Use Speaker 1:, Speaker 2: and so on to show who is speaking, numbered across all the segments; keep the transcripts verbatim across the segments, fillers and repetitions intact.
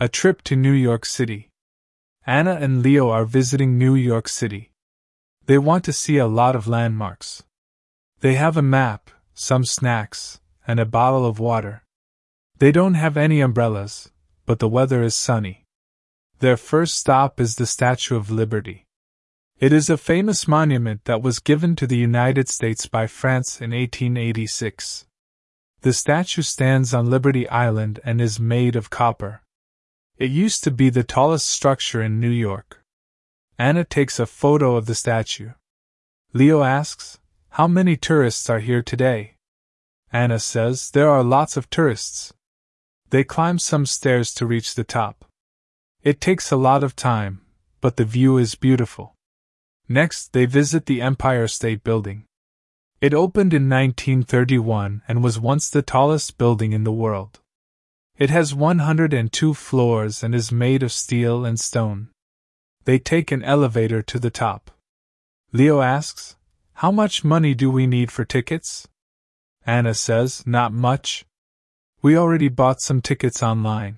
Speaker 1: A trip to New York City. Anna and Leo are visiting New York City. They want to see a lot of landmarks. They have a map, some snacks, and a bottle of water. They don't have any umbrellas, but the weather is sunny. Their first stop is the Statue of Liberty. It is a famous monument that was given to the United States by France in eighteen eighty-six. The statue stands on Liberty Island and is made of copper. It used to be the tallest structure in New York. Anna takes a photo of the statue. Leo asks, "How many tourists are here today?" Anna says, "There are lots of tourists." They climb some stairs to reach the top. It takes a lot of time, but the view is beautiful. Next, they visit the Empire State Building. It opened in nineteen thirty-one and was once the tallest building in the world. It has one hundred two floors and is made of steel and stone. They take an elevator to the top. Leo asks, "How much money do we need for tickets?" Anna says, "Not much. We already bought some tickets online."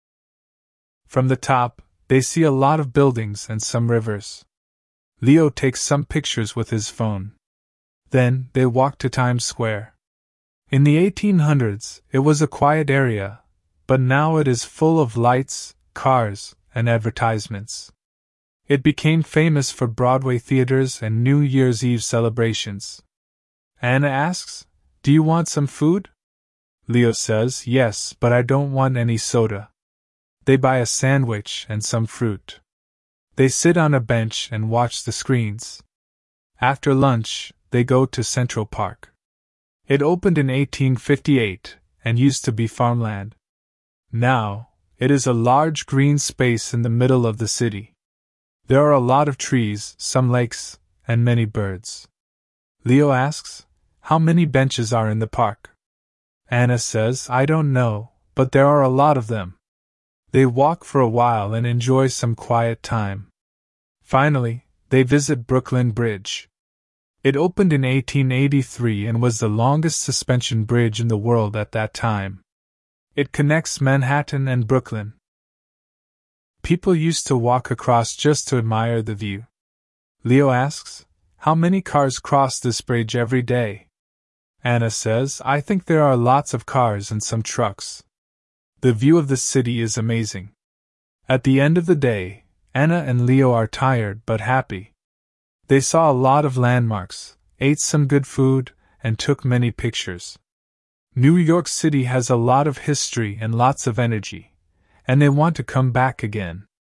Speaker 1: From the top, they see a lot of buildings and some rivers. Leo takes some pictures with his phone. Then, they walk to Times Square. In the eighteen hundreds, it was a quiet area, but now it is full of lights, cars, and advertisements. It became famous for Broadway theaters and New Year's Eve celebrations. Anna asks, "Do you want some food?" Leo says, "Yes, but I don't want any soda." They buy a sandwich and some fruit. They sit on a bench and watch the screens. After lunch, they go to Central Park. It opened in eighteen fifty-eight and used to be farmland. Now, it is a large green space in the middle of the city. There are a lot of trees, some lakes, and many birds. Leo asks, "How many benches are in the park?" Anna says, "I don't know, but there are a lot of them." They walk for a while and enjoy some quiet time. Finally, they visit Brooklyn Bridge. It opened in eighteen eighty-three and was the longest suspension bridge in the world at that time. It connects Manhattan and Brooklyn. People used to walk across just to admire the view. Leo asks, "How many cars cross this bridge every day?" Anna says, "I think there are lots of cars and some trucks." The view of the city is amazing. At the end of the day, Anna and Leo are tired but happy. They saw a lot of landmarks, ate some good food, and took many pictures. New York City has a lot of history and lots of energy, and they want to come back again.